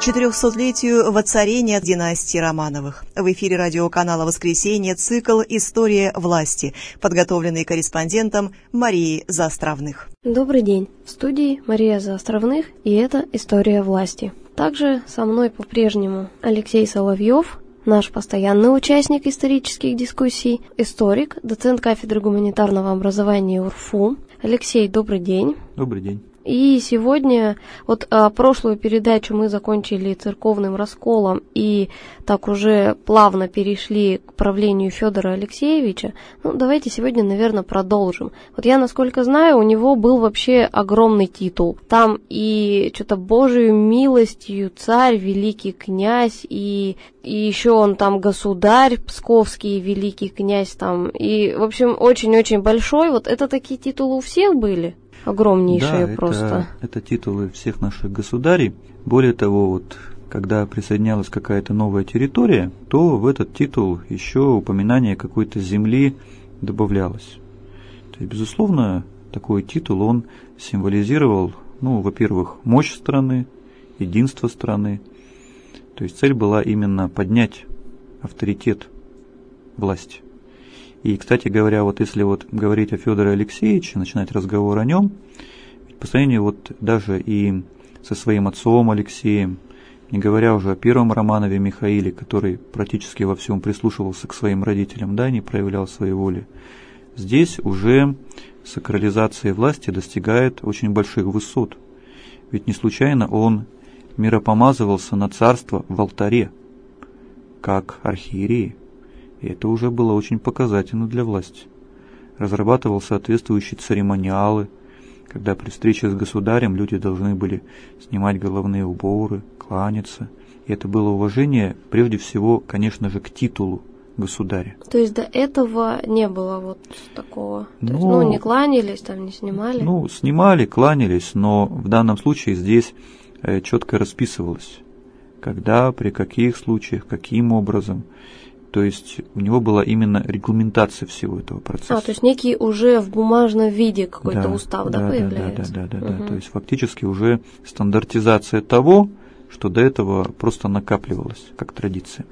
400-летию воцарения династии Романовых. В эфире радиоканала «Воскресенье» цикл «История власти», подготовленный корреспондентом Марией Заостровных. Добрый день. В студии Мария Заостровных, и это «История власти». Также со мной по-прежнему Алексей Соловьев, наш постоянный участник исторических дискуссий, историк, доцент кафедры гуманитарного образования УрФУ. Алексей, добрый день. Добрый день. И сегодня, прошлую передачу мы закончили церковным расколом и так уже плавно перешли к правлению Федора Алексеевича. Давайте сегодня, наверное, продолжим. Я, насколько знаю, у него был вообще огромный титул. Там и что-то Божию милостью царь, великий князь, и еще он там государь псковский, великий князь там. И, в общем, очень-очень большой. Это такие титулы у всех были? Огромнейшие, да, просто. Это титулы всех наших государей. Более того, когда присоединялась какая-то новая территория, то в этот титул еще упоминание какой-то земли добавлялось. То есть, безусловно, такой титул, он символизировал, во-первых, мощь страны, единство страны. То есть цель была именно поднять авторитет власти. И, кстати говоря, если говорить о Федоре Алексеевиче, начинать разговор о нем, по сравнению даже и со своим отцом Алексеем, не говоря уже о первом Романове Михаиле, который практически во всем прислушивался к своим родителям, не проявлял своей воли, здесь уже сакрализация власти достигает очень больших высот. Ведь не случайно он миропомазывался на царство в алтаре, как архиерей. И это уже было очень показательно для власти. Разрабатывал соответствующие церемониалы, когда при встрече с государем люди должны были снимать головные уборы, кланяться. И это было уважение, прежде всего, конечно же, к титулу государя. То есть до этого не было такого? Не кланялись, не снимали? Снимали, кланялись, но в данном случае здесь четко расписывалось, когда, при каких случаях, каким образом. То есть у него была именно регламентация всего этого процесса. То есть некий уже в бумажном виде какой-то устав, появляется? Да. То есть фактически уже стандартизация того, что до этого просто накапливалось, как традиция.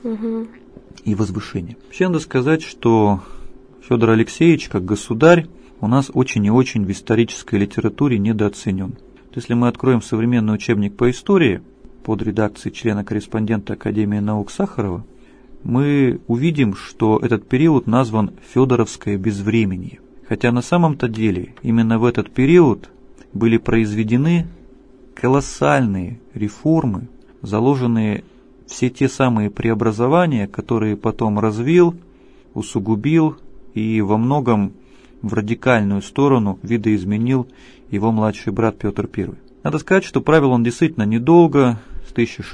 И возвышение. Вообще надо сказать, что Федор Алексеевич, как государь, у нас очень и очень в исторической литературе недооценен. Если мы откроем современный учебник по истории под редакцией члена-корреспондента Академии наук Сахарова, мы увидим, что этот период назван «Федоровское безвременье». Хотя на самом-то деле именно в этот период были произведены колоссальные реформы, заложенные все те самые преобразования, которые потом развил, усугубил и во многом в радикальную сторону видоизменил его младший брат Петр I. Надо сказать, что правил он действительно недолго, с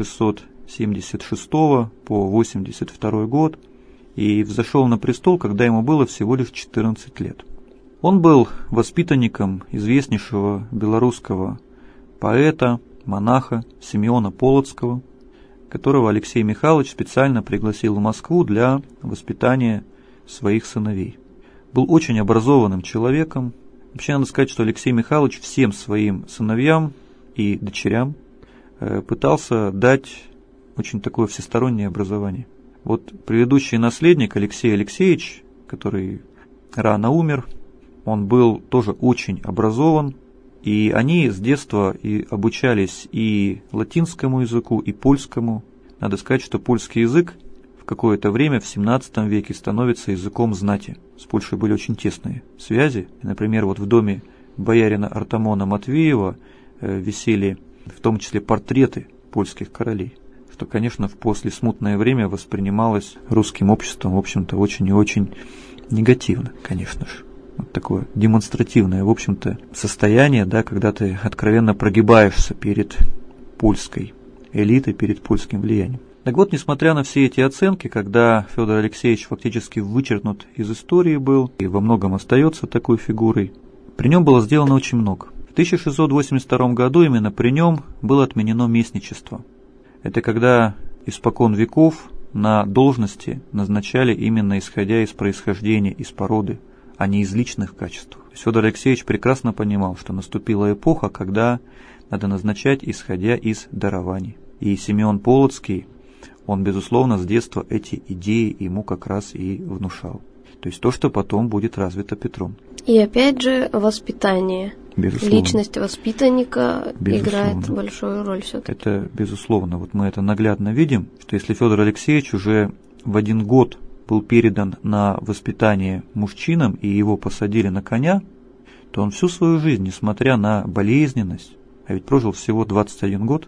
1676 по 82 год, и взошел на престол, когда ему было всего лишь 14 лет. Он был воспитанником известнейшего белорусского поэта, монаха Симеона Полоцкого, которого Алексей Михайлович специально пригласил в Москву для воспитания своих сыновей. Был очень образованным человеком. Вообще надо сказать, что Алексей Михайлович всем своим сыновьям и дочерям пытался дать очень такое всестороннее образование. Предыдущий наследник Алексей Алексеевич, который рано умер, он был тоже очень образован, и они с детства и обучались и латинскому языку, и польскому. Надо сказать, что польский язык в какое-то время в XVII веке становится языком знати. С Польшей были очень тесные связи. Например, в доме боярина Артамона Матвеева висели в том числе портреты польских королей, что, конечно, в послесмутное время воспринималось русским обществом, в общем-то, очень и очень негативно, конечно же. Такое демонстративное, в общем-то, состояние, когда ты откровенно прогибаешься перед польской элитой, перед польским влиянием. Так вот, несмотря на все эти оценки, когда Федор Алексеевич фактически вычеркнут из истории был и во многом остается такой фигурой, при нем было сделано очень много. В 1682 году именно при нем было отменено местничество. Это когда испокон веков на должности назначали именно исходя из происхождения, из породы, а не из личных качеств. Федор Алексеевич прекрасно понимал, что наступила эпоха, когда надо назначать исходя из дарований. И Симеон Полоцкий, он, безусловно, с детства эти идеи ему как раз и внушал. То есть то, что потом будет развито Петром. И опять же воспитание. Безусловно. Личность воспитанника играет большую роль все-таки. Это безусловно. Вот мы это наглядно видим, что если Федор Алексеевич уже в 1 год был передан на воспитание мужчинам и его посадили на коня, то он всю свою жизнь, несмотря на болезненность, а ведь прожил всего 21 год,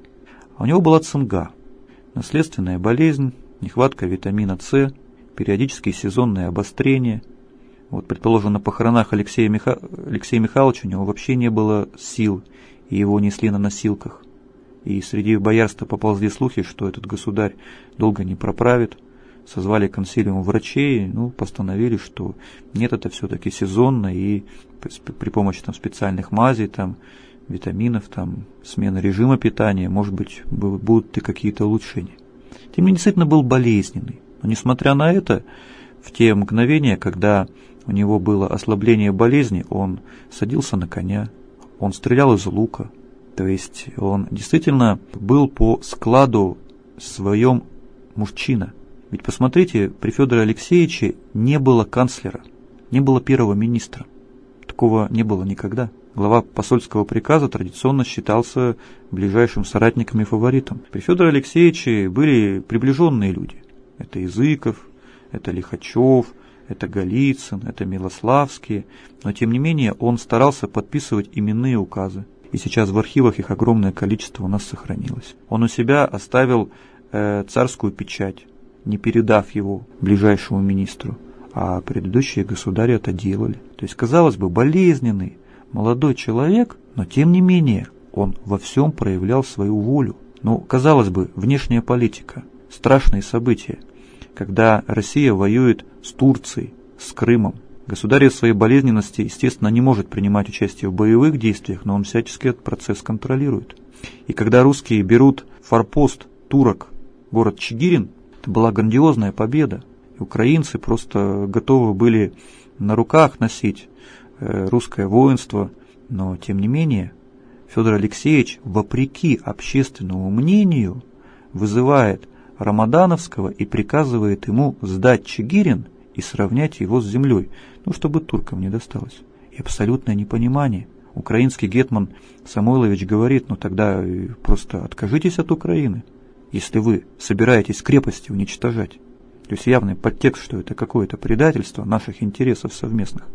а у него была цинга, наследственная болезнь, нехватка витамина С, периодические сезонные обострения. Вот, предположим, на похоронах Алексея Михайловича у него вообще не было сил, и его несли на носилках. И среди боярства поползли слухи, что этот государь долго не проправит. Созвали консилиум врачей, постановили, что нет, это все-таки сезонно, и при помощи специальных мазей, витаминов, смены режима питания, может быть, будут и какие-то улучшения. Тем не менее, действительно был болезненный. Но несмотря на это, в те мгновения, когда у него было ослабление болезни, он садился на коня, он стрелял из лука. То есть он действительно был по складу своем мужчина. Ведь посмотрите, при Федоре Алексеевиче не было канцлера, не было первого министра. Такого не было никогда. Глава посольского приказа традиционно считался ближайшим соратником и фаворитом. При Федоре Алексеевиче были приближенные люди. Это Языков, это Лихачев, это Голицын, это Милославский. Но тем не менее он старался подписывать именные указы. И сейчас в архивах их огромное количество у нас сохранилось. Он у себя оставил царскую печать, не передав его ближайшему министру, а предыдущие государи это делали. То есть, казалось бы, болезненный молодой человек, но тем не менее он во всем проявлял свою волю. Казалось бы, внешняя политика, страшные события, когда Россия воюет с Турцией, с Крымом. Государь в своей болезненности, естественно, не может принимать участие в боевых действиях, но он всячески этот процесс контролирует. И когда русские берут форпост турок, город Чигирин, это была грандиозная победа. И украинцы просто готовы были на руках носить русское воинство. Но, тем не менее, Федор Алексеевич, вопреки общественному мнению, вызывает Рамадановского и приказывает ему сдать Чигирин и сравнять его с землей, чтобы туркам не досталось. И абсолютное непонимание. Украинский гетман Самойлович говорит, тогда просто откажитесь от Украины, если вы собираетесь крепости уничтожать. То есть явный подтекст, что это какое-то предательство наших интересов совместных.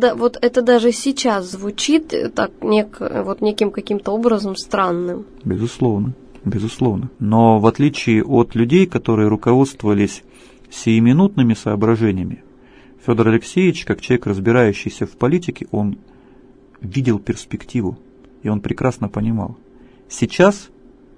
Это даже сейчас звучит неким каким-то образом странным. Безусловно. Но в отличие от людей, которые руководствовались сиюминутными соображениями, Федор Алексеевич, как человек, разбирающийся в политике, он видел перспективу, и он прекрасно понимал. Сейчас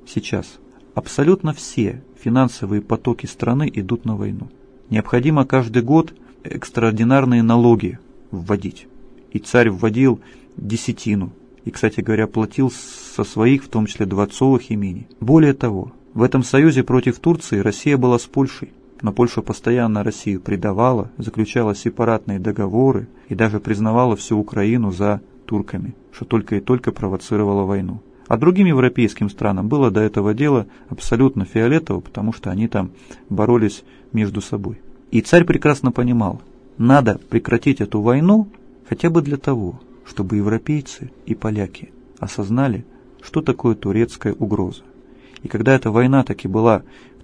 абсолютно все финансовые потоки страны идут на войну. Необходимо каждый год экстраординарные налоги вводить. И царь вводил десятину. И, кстати говоря, платил со своих, в том числе дворцовых имений. Более того, в этом союзе против Турции Россия была с Польшей. Но Польша постоянно Россию предавала, заключала сепаратные договоры и даже признавала всю Украину за турками, что только и только провоцировало войну. А другим европейским странам было до этого дела абсолютно фиолетово, потому что они там боролись между собой. И царь прекрасно понимал, надо прекратить эту войну хотя бы для того, чтобы европейцы и поляки осознали, что такое турецкая угроза. И когда эта война таки была в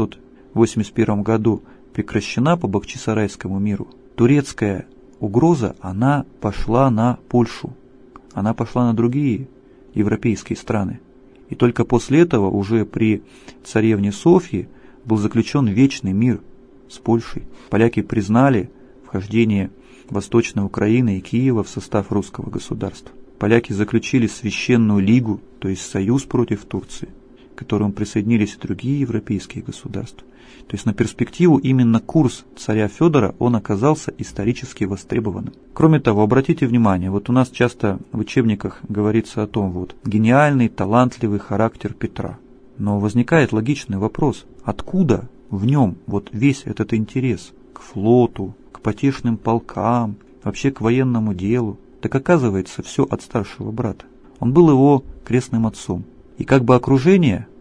1581 году прекращена по Бахчисарайскому миру, турецкая угроза, она пошла на Польшу, она пошла на другие европейские страны. И только после этого уже при царевне Софье был заключен вечный мир с Польшей. Поляки признали вхождение Восточной Украины и Киева в состав русского государства. Поляки заключили священную лигу, то есть союз против Турции, к которому присоединились и другие европейские государства. То есть на перспективу именно курс царя Федора, он оказался исторически востребованным. Кроме того, обратите внимание, у нас часто в учебниках говорится о том, гениальный, талантливый характер Петра. Но возникает логичный вопрос, откуда в нем весь этот интерес к флоту, к потешным полкам, вообще к военному делу? Так оказывается, все от старшего брата. Он был его крестным отцом. И окружение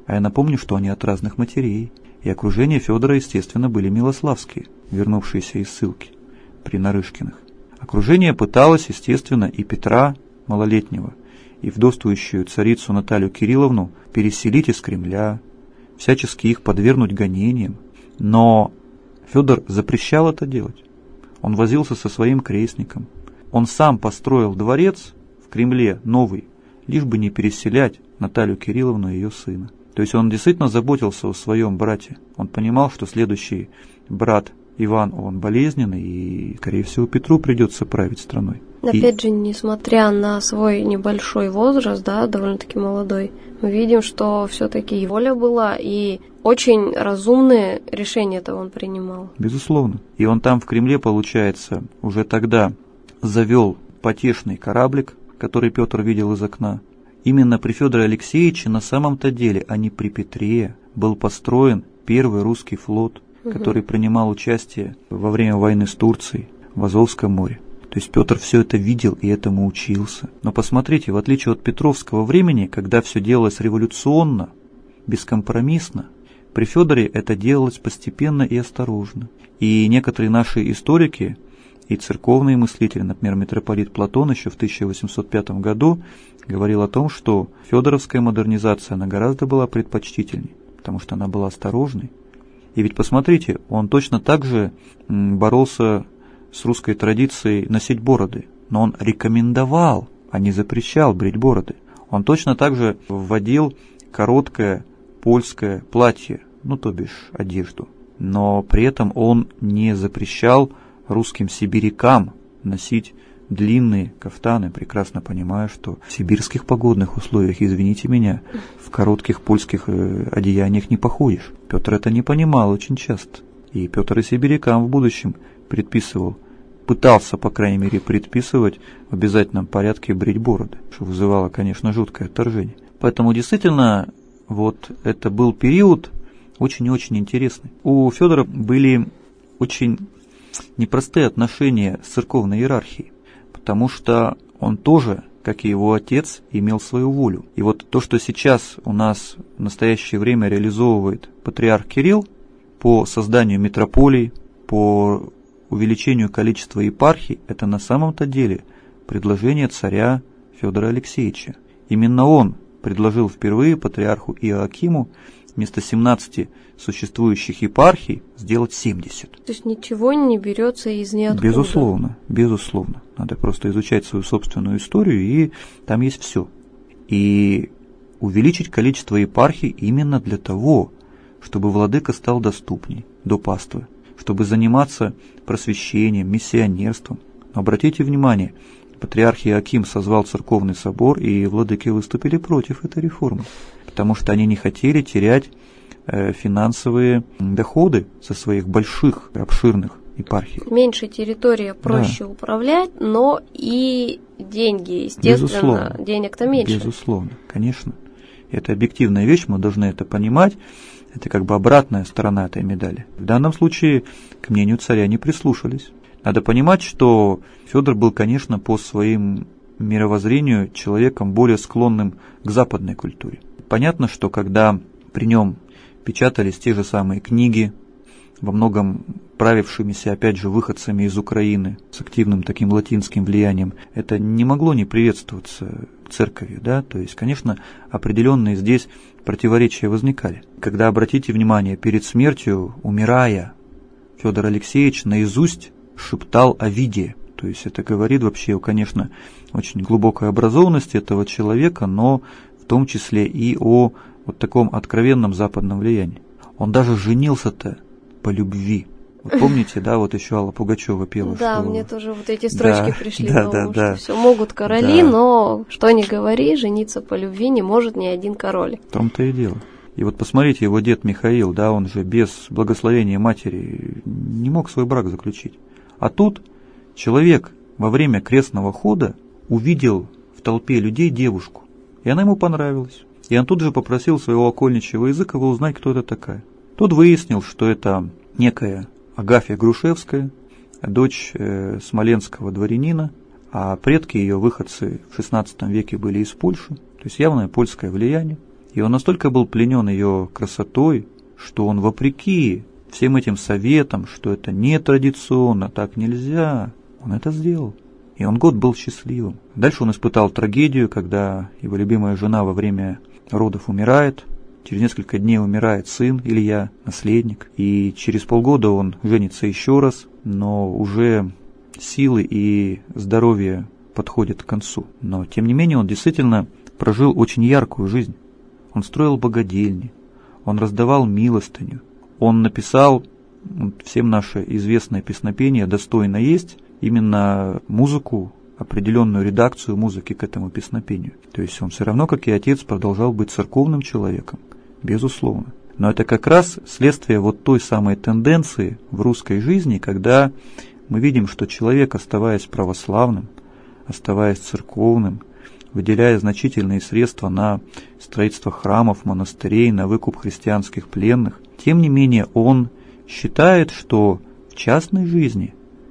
А я напомню, что они от разных матерей. И окружение Федора, естественно, были милославские, вернувшиеся из ссылки при Нарышкиных. Окружение пыталось, естественно, и Петра малолетнего, и вдовствующую царицу Наталью Кирилловну переселить из Кремля, всячески их подвергнуть гонениям. Но Федор запрещал это делать. Он возился со своим крестником. Он сам построил дворец в Кремле новый, лишь бы не переселять Наталью Кирилловну и ее сына. То есть он действительно заботился о своем брате. Он понимал, что следующий брат Иван, он болезненный, и, скорее всего, Петру придется править страной. Опять же, несмотря на свой небольшой возраст, да, довольно-таки молодой, мы видим, что все-таки и воля была, и очень разумные решения-то он принимал. Безусловно. И он там в Кремле, получается, уже тогда завел потешный кораблик, который Петр видел из окна. Именно при Федоре Алексеевиче на самом-то деле, а не при Петре, был построен первый русский флот, который принимал участие во время войны с Турцией в Азовском море. То есть Петр все это видел и этому учился. Но посмотрите, в отличие от петровского времени, когда все делалось революционно, бескомпромиссно, при Федоре это делалось постепенно и осторожно. И некоторые наши историки и церковные мыслители, например, митрополит Платон еще в 1805 году говорил о том, что федоровская модернизация, она гораздо была предпочтительней, потому что она была осторожной. И ведь посмотрите, он точно так же боролся с русской традицией носить бороды, но он рекомендовал, а не запрещал брить бороды. Он точно так же вводил короткое польское платье, то бишь одежду, но при этом он не запрещал русским сибирякам носить длинные кафтаны, прекрасно понимая, что в сибирских погодных условиях, извините меня, в коротких польских одеяниях не походишь. Петр это не понимал очень часто. И Петр и сибирякам в будущем пытался, по крайней мере, предписывать в обязательном порядке брить бороды, что вызывало, конечно, жуткое отторжение. Поэтому действительно, вот это был период очень и очень интересный. У Федора были очень непростые отношения с церковной иерархией, потому что он тоже, как и его отец, имел свою волю. И вот то, что сейчас у нас в настоящее время реализовывает патриарх Кирилл по созданию митрополий, по увеличению количества епархий, это на самом-то деле предложение царя Федора Алексеевича. Именно он предложил впервые патриарху Иоакиму вместо 17 существующих епархий сделать 70. То есть ничего не берется из ниоткуда. Безусловно. Надо просто изучать свою собственную историю, и там есть все. И увеличить количество епархий именно для того, чтобы владыка стал доступней до паствы, чтобы заниматься просвещением, миссионерством. Но обратите внимание, патриарх Иоаким созвал церковный собор, и владыки выступили против этой реформы, потому что они не хотели терять финансовые доходы со своих больших, обширных епархий. Меньше территория проще управлять, но и деньги, естественно, денег-то меньше. Безусловно, конечно. Это объективная вещь, мы должны это понимать. Это как бы обратная сторона этой медали. В данном случае к мнению царя не прислушались. Надо понимать, что Федор был, конечно, по своему мировоззрению человеком более склонным к западной культуре. Понятно, что когда при нем печатались те же самые книги, во многом правившимися, опять же, выходцами из Украины, с активным таким латинским влиянием, это не могло не приветствоваться церковью, да, то есть, конечно, определенные здесь противоречия возникали. Когда, обратите внимание, перед смертью, умирая, Федор Алексеевич наизусть шептал Овидия, то есть это говорит вообще, конечно, очень глубокой образованности этого человека, но в том числе и о вот таком откровенном западном влиянии. Он даже женился-то по любви. Вот помните, да, вот еще Алла Пугачева пела, да, что... мне тоже вот эти строчки пришли на ум, что все могут короли, но что ни говори, жениться по любви не может ни один король. В том-то и дело. И вот посмотрите, его дед Михаил, да, он же без благословения матери не мог свой брак заключить. А тут человек во время крестного хода увидел в толпе людей девушку, и она ему понравилась. И он тут же попросил своего окольничьего Языкова узнать, кто это такая. Тот выяснил, что это некая Агафья Грушевская, дочь смоленского дворянина, а предки ее выходцы в XVI веке были из Польши, то есть явное польское влияние. И он настолько был пленен ее красотой, что он, вопреки всем этим советам, что это не традиционно, так нельзя, он это сделал. И он год был счастливым. Дальше он испытал трагедию, когда его любимая жена во время родов умирает. Через несколько дней умирает сын Илья, наследник. И через полгода он женится еще раз, но уже силы и здоровье подходят к концу. Но, тем не менее, он действительно прожил очень яркую жизнь. Он строил богадельни, он раздавал милостыню. Он написал, всем наше известное песнопение «Достойно есть», именно музыку, определенную редакцию музыки к этому песнопению. То есть он все равно, как и отец, продолжал быть церковным человеком, безусловно. Но это как раз следствие вот той самой тенденции в русской жизни, когда мы видим, что человек, оставаясь православным, оставаясь церковным, выделяя значительные средства на строительство храмов, монастырей, на выкуп христианских пленных, тем не менее он считает, что в частной жизни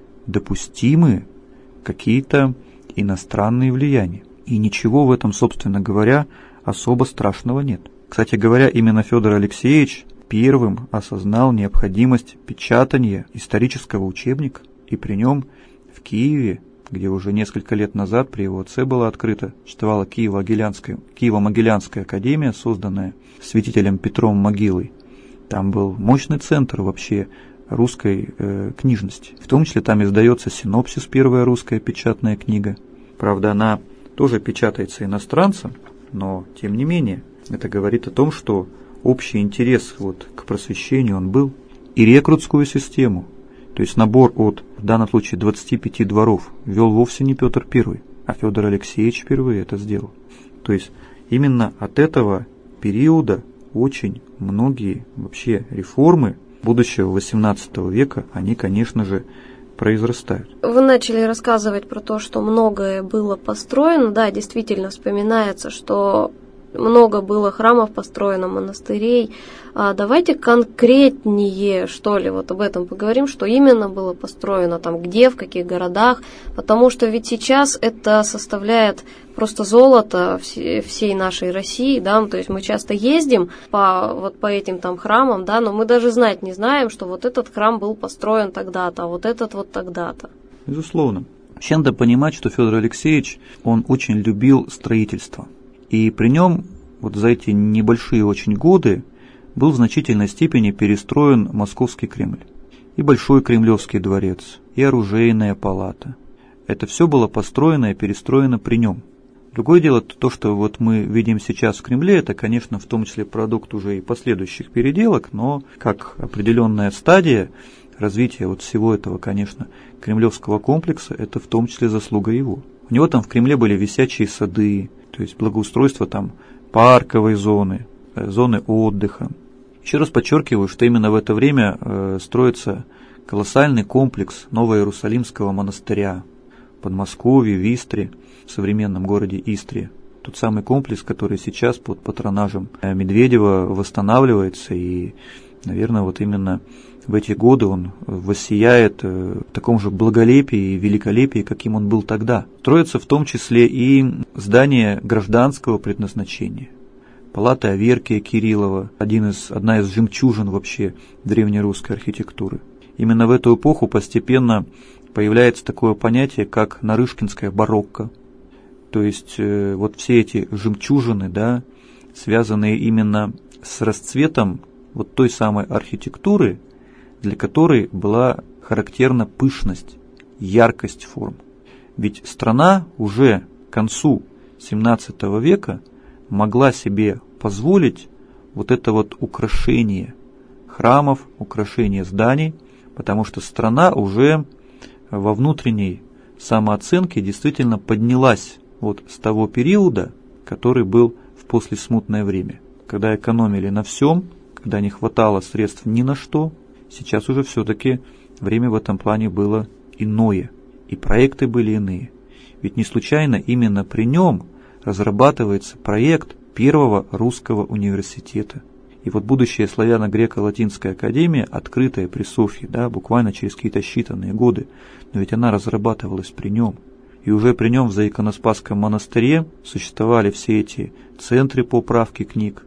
допустимы какие-то иностранные влияния. И ничего в этом, собственно говоря, особо страшного нет. Кстати говоря, именно Федор Алексеевич первым осознал необходимость печатания исторического учебника. И при нем в Киеве, где уже несколько лет назад при его отце была открыта, существовала Киево-Могилянская академия, созданная святителем Петром Могилой. Там был мощный центр вообще русской книжности. В том числе там издается «Синопсис», первая русская печатная книга. Правда, она тоже печатается иностранцем, но тем не менее это говорит о том, что общий интерес к просвещению он был. И рекрутскую систему, то есть набор от, в данном случае, 25 дворов, вел вовсе не Петр I, а Федор Алексеевич впервые это сделал. То есть именно от этого периода очень многие вообще реформы будущего XVIII века, они, конечно же, произрастают. Вы начали рассказывать про то, что многое было построено. Да, действительно вспоминается, что много было храмов построено, монастырей. Давайте конкретнее, что ли, об этом поговорим, что именно было построено, там, где, в каких городах, потому что ведь сейчас это составляет просто золото всей нашей России, да, то есть мы часто ездим по этим там храмам, да, но мы даже знать не знаем, что этот храм был построен тогда-то, а этот тогда-то. Безусловно. Вообще надо понимать, что Федор Алексеевич, он очень любил строительство. И при нем за эти небольшие очень годы был в значительной степени перестроен Московский Кремль. И Большой Кремлевский дворец, и Оружейная палата. Это все было построено и перестроено при нем. Другое дело, то, что мы видим сейчас в Кремле, это, конечно, в том числе продукт уже и последующих переделок, но как определенная стадия развития всего этого, конечно, кремлевского комплекса, это в том числе заслуга его. У него там в Кремле были висячие сады, то есть благоустройство там парковой зоны, зоны отдыха. Еще раз подчеркиваю, что именно в это время строится колоссальный комплекс Новоиерусалимского монастыря в Подмосковье, в Истре, в современном городе Истре. Тот самый комплекс, который сейчас под патронажем Медведева восстанавливается, и, наверное, именно в эти годы он воссияет в таком же благолепии и великолепии, каким он был тогда. Строится в том числе и здание гражданского предназначения. Палата Аверкия Кириллова, одна из жемчужин вообще древнерусской архитектуры. Именно в эту эпоху постепенно появляется такое понятие, как нарышкинское барокко. То есть все эти жемчужины, да, связанные именно с расцветом той самой архитектуры, для которой была характерна пышность, яркость форм. Ведь страна уже к концу XVII века могла себе позволить это украшение храмов, украшение зданий, потому что страна уже во внутренней самооценке действительно поднялась с того периода, который был в послесмутное время, когда экономили на всем, когда не хватало средств ни на что. Сейчас уже все-таки время в этом плане было иное, и проекты были иные. Ведь не случайно именно при нем разрабатывается проект первого русского университета. И будущая славяно-греко-латинская академия, открытая при Софье, да, буквально через какие-то считанные годы, но ведь она разрабатывалась при нем. И уже при нем в Заиконоспасском монастыре существовали все эти центры по правке книг,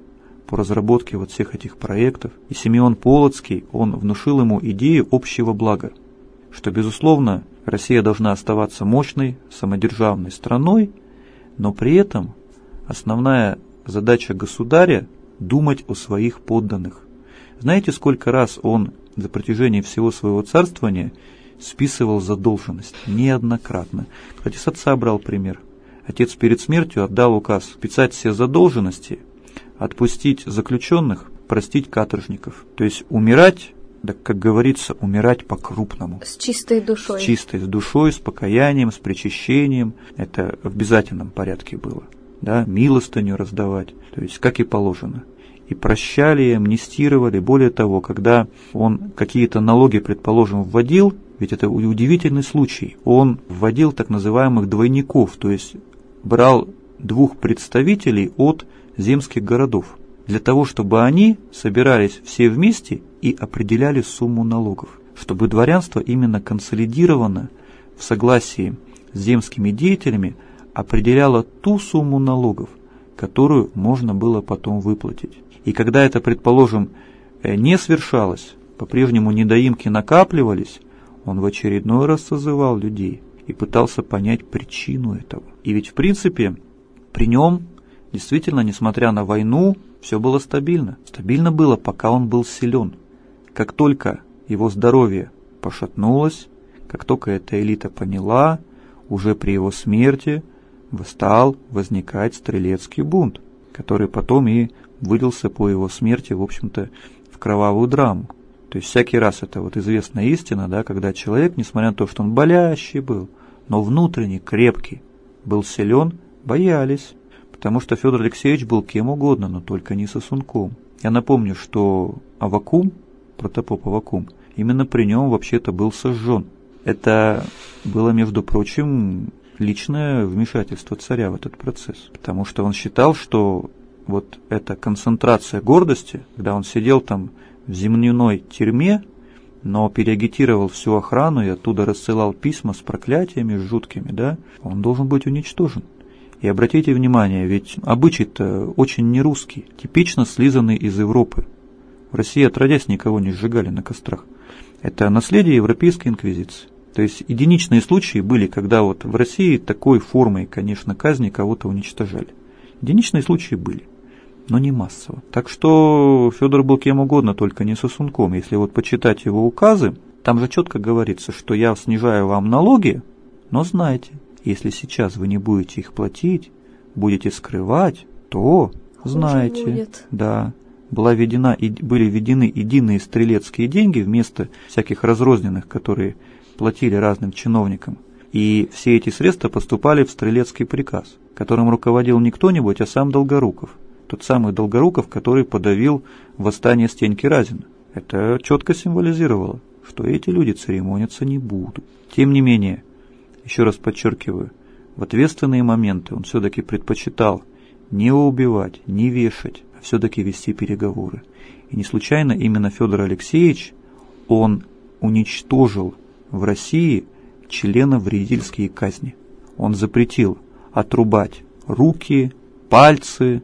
по разработке вот всех этих проектов. И Симеон Полоцкий, он внушил ему идею общего блага, что, безусловно, Россия должна оставаться мощной, самодержавной страной, но при этом основная задача государя – думать о своих подданных. Знаете, сколько раз он за протяжении всего своего царствования списывал задолженность? Неоднократно. Кстати, с отца брал пример. Отец перед смертью отдал указ списать все задолженности, отпустить заключенных, простить каторжников. То есть умирать, да, как говорится, умирать по-крупному. С чистой душой. С чистой душой, с покаянием, с причащением. Это в обязательном порядке было. Да, милостыню раздавать, то есть как и положено. И прощали, амнистировали. Более того, когда он какие-то налоги, предположим, вводил, ведь это удивительный случай, он вводил так называемых двойников, то есть брал двух представителей от земских городов, для того, чтобы они собирались все вместе и определяли сумму налогов, чтобы дворянство именно консолидированно в согласии с земскими деятелями определяло ту сумму налогов, которую можно было потом выплатить. И когда это, предположим, не свершалось, по-прежнему недоимки накапливались, он в очередной раз созывал людей и пытался понять причину этого. И ведь, в принципе, при нем, действительно, несмотря на войну, все было стабильно. Стабильно было, пока он был силен. Как только его здоровье пошатнулось, как только эта элита поняла, уже при его смерти стал возникать стрелецкий бунт, который потом и вылился по его смерти, в общем-то, в кровавую драму. То есть всякий раз это вот известная истина, да, когда человек, несмотря на то, что он болящий был, но внутренне крепкий, был силен, боялись, потому что Федор Алексеевич был кем угодно, но только не сосунком. Я напомню, что Аввакум, протопоп Аввакум, именно при нем вообще-то был сожжен. Это было, между прочим, личное вмешательство царя в этот процесс, потому что он считал, что вот эта концентрация гордости, когда он сидел там в земляной тюрьме, но переагитировал всю охрану и оттуда рассылал письма с проклятиями жуткими, да, он должен быть уничтожен. И обратите внимание, ведь обычай-то очень нерусский, типично слизанный из Европы. В России отродясь никого не сжигали на кострах. Это наследие европейской инквизиции. То есть единичные случаи были, когда вот в России такой формой, конечно, казни кого-то уничтожали. Единичные случаи были, но не массово. Так что Федор был кем угодно, только не сосунком. Если вот почитать его указы, там же четко говорится, что я снижаю вам налоги, но знайте, если сейчас вы не будете их платить, будете скрывать, то знайте, да, были введены единые стрелецкие деньги вместо всяких разрозненных, которые платили разным чиновникам. И все эти средства поступали в стрелецкий приказ, которым руководил не кто-нибудь, а сам Долгоруков. Тот самый Долгоруков, который подавил восстание Стеньки Разина. Это четко символизировало, что эти люди церемониться не будут. Тем не менее, еще раз подчеркиваю, в ответственные моменты он все-таки предпочитал не убивать, не вешать, а все-таки вести переговоры. И не случайно именно Федор Алексеевич, он уничтожил в России членовредительские казни. Он запретил отрубать руки, пальцы,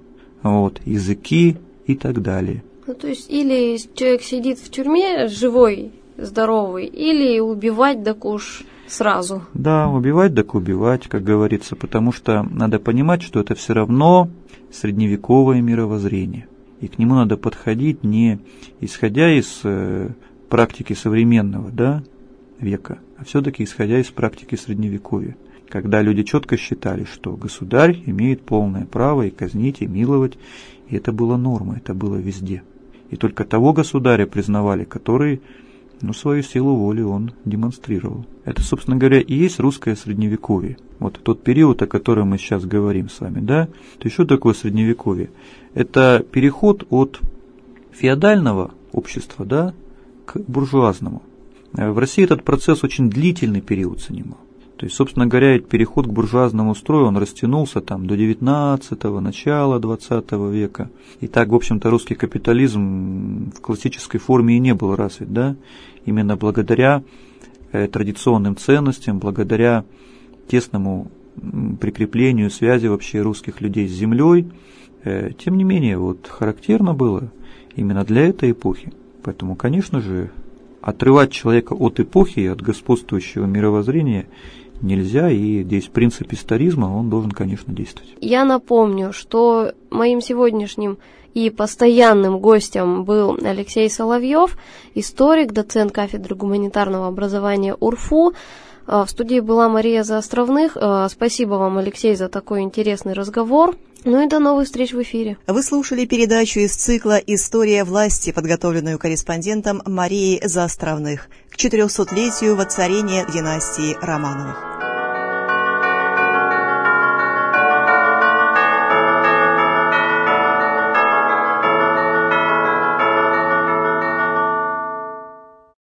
языки и так далее. Ну, то есть, или человек сидит в тюрьме живой, здоровый, или убивать так уж сразу. Да, убивать так убивать, как говорится, потому что надо понимать, что это все равно средневековое мировоззрение. И к нему надо подходить не исходя из практики современного, века, а все-таки исходя из практики средневековья, когда люди четко считали, что государь имеет полное право и казнить, и миловать, и это была норма, это было везде. И только того государя признавали, который, свою силу воли он демонстрировал. Это, собственно говоря, и есть русское средневековье. Вот тот период, о котором мы сейчас говорим с вами, То еще такое средневековье? Это переход от феодального общества, к буржуазному. В России этот процесс очень длительный период занимал. То есть, собственно говоря, переход к буржуазному строю, он растянулся там до 19-го, начала 20 века. И так, в общем-то, русский капитализм в классической форме и не был развит, именно благодаря традиционным ценностям, благодаря тесному прикреплению связи вообще русских людей с землей, Тем не менее, вот характерно было именно для этой эпохи. Поэтому, конечно же, отрывать человека от эпохи и от господствующего мировоззрения нельзя, и здесь принцип историзма, он должен, конечно, действовать. Я напомню, что моим сегодняшним и постоянным гостем был Алексей Соловьев, историк, доцент кафедры гуманитарного образования УрФУ. В студии была Мария Заостровных. Спасибо вам, Алексей, за такой интересный разговор. Ну и до новых встреч в эфире. Вы слушали передачу из цикла «История власти», подготовленную корреспондентом Марией Заостровных к 400-летию воцарения династии Романовых.